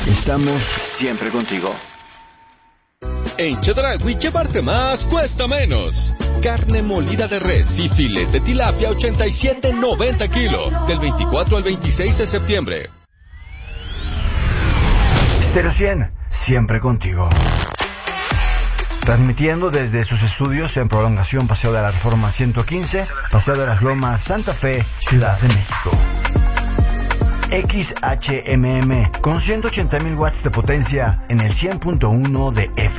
Estamos siempre contigo. En Chedraui llevarte más cuesta menos. Carne molida de res y filet de tilapia 87.90 kilos. Del 24 al 26 de septiembre. Stereo 100, siempre contigo. Transmitiendo desde sus estudios en prolongación Paseo de la Reforma 115, Paseo de las Lomas, Santa Fe, Ciudad de México. XHMM con 180.000 watts de potencia en el 100.1 de FM.